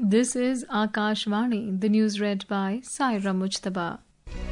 This is Akashvani, the news read by Saira Mujtaba.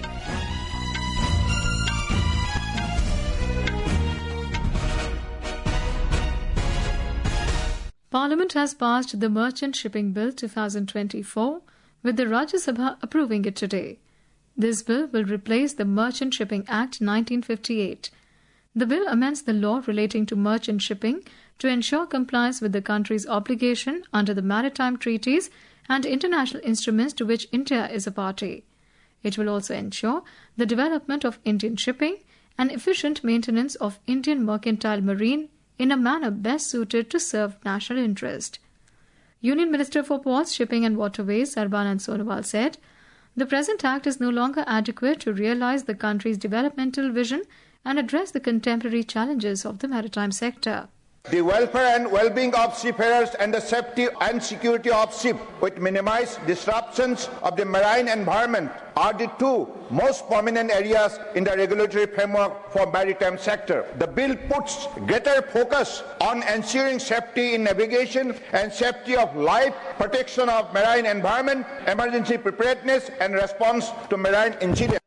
Parliament has passed the Merchant Shipping Bill 2024, with the Rajya Sabha approving it today. This bill will replace the Merchant Shipping Act 1958. The bill amends the law relating to merchant shipping to ensure compliance with the country's obligation under the maritime treaties and international instruments to which India is a party. It will also ensure the development of Indian shipping and efficient maintenance of Indian mercantile marine in a manner best suited to serve national interest. Union Minister for Ports, Shipping and Waterways, Sarbanand Sonowal said, "The present act is no longer adequate to realize the country's developmental vision and address the contemporary challenges of the maritime sector." The welfare and well-being of seafarers and the safety and security of ships, which minimize disruptions of the marine environment, are the two most prominent areas in the regulatory framework for maritime sector. The bill puts greater focus on ensuring safety in navigation and safety of life, protection of marine environment, emergency preparedness and response to marine incidents.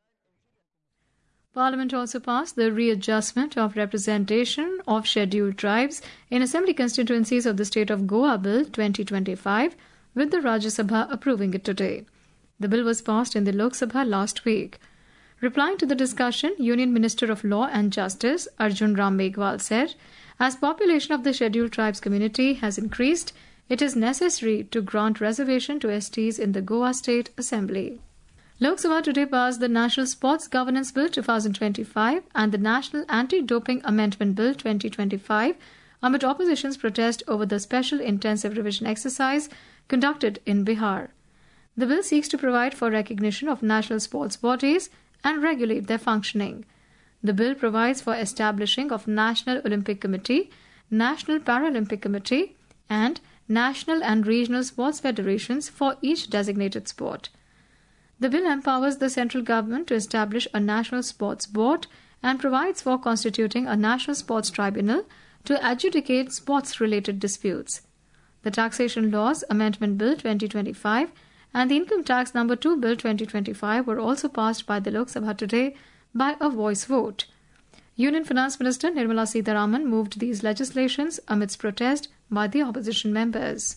Parliament also passed the readjustment of representation of scheduled tribes in assembly constituencies of the state of Goa Bill 2025, with the Rajya Sabha approving it today. The bill was passed in the Lok Sabha last week. Replying to the discussion, Union Minister of Law and Justice Arjun Ram Meghwal said, "As population of the scheduled tribes community has increased, it is necessary to grant reservation to STs in the Goa State Assembly." Lok Sabha today passed the National Sports Governance Bill 2025 and the National Anti-Doping Amendment Bill 2025 amid opposition's protest over the special intensive revision exercise conducted in Bihar. The bill seeks to provide for recognition of national sports bodies and regulate their functioning. The bill provides for establishing of National Olympic Committee, National Paralympic Committee, and national and regional sports federations for each designated sport. The bill empowers the central government to establish a national sports board and provides for constituting a national sports tribunal to adjudicate sports-related disputes. The Taxation Laws Amendment Bill 2025 and the Income Tax No. 2 Bill 2025 were also passed by the Lok Sabha today by a voice vote. Union Finance Minister Nirmala Sitharaman moved these legislations amidst protest by the opposition members.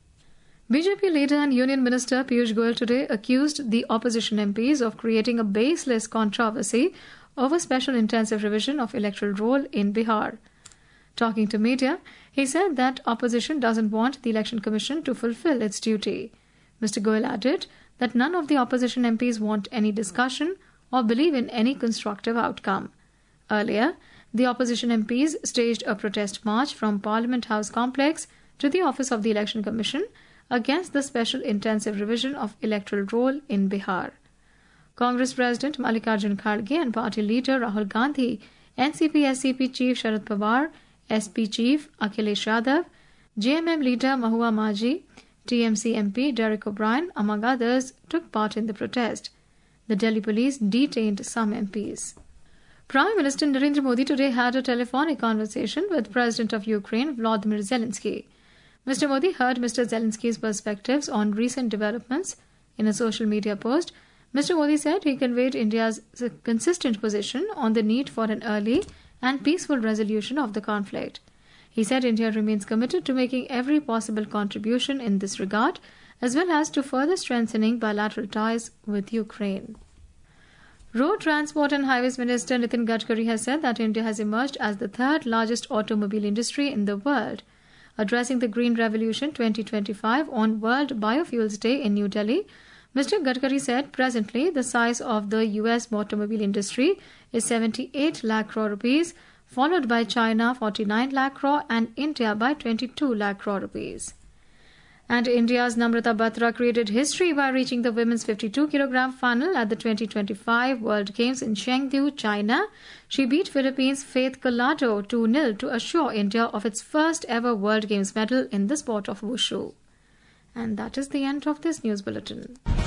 BJP leader and Union Minister Piyush Goyal today accused the opposition MPs of creating a baseless controversy over special intensive revision of electoral roll in Bihar. Talking to media, he said that opposition doesn't want the Election Commission to fulfill its duty. Mr. Goyal added that none of the opposition MPs want any discussion or believe in any constructive outcome. Earlier, the opposition MPs staged a protest march from Parliament House complex to the office of the Election Commission against the special intensive revision of electoral roll in Bihar. Congress President Mallikarjun Kharge and party leader Rahul Gandhi, NCP-SCP Chief Sharad Pawar, SP Chief Akhilesh Yadav, JMM leader Mahua Maji, TMC MP Derek O'Brien, among others, took part in the protest. The Delhi police detained some MPs. Prime Minister Narendra Modi today had a telephonic conversation with President of Ukraine Volodymyr Zelensky. Mr. Modi heard Mr. Zelensky's perspectives on recent developments. In a social media post, Mr. Modi said he conveyed India's consistent position on the need for an early and peaceful resolution of the conflict. He said India remains committed to making every possible contribution in this regard, as well as to further strengthening bilateral ties with Ukraine. Road Transport and Highways Minister Nitin Gadkari has said that India has emerged as the third largest automobile industry in the world. Addressing the Green Revolution 2025 on World Biofuels Day in New Delhi, Mr. Gadkari said presently the size of the US automobile industry is 78 lakh crore rupees, followed by China 49 lakh crore and India by 22 lakh crore rupees. And India's Namrata Batra created history by reaching the women's 52-kilogram final at the 2025 World Games in Chengdu, China. She beat Philippines' Faith Collado 2-0 to assure India of its first ever World Games medal in the sport of wushu. And that is the end of this news bulletin.